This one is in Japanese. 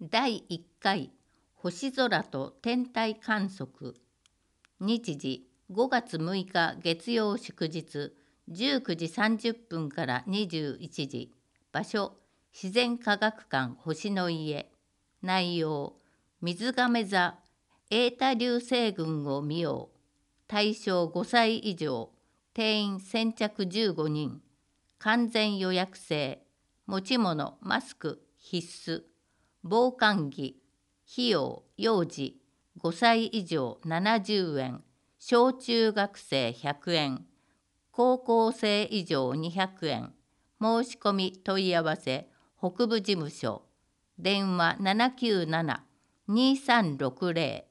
第1回星空と天体観測。日時5月6日月曜祝日19時30分から21時。場所自然科学館星の家。内容水亀座エータ流星群を見よう。対象5歳以上。定員先着15人。完全予約制。持ち物マスク必須。防寒着。費用幼児5歳以上70円。小中学生100円。高校生以上200円。申し込み問い合わせ北部事務所。電話797-2360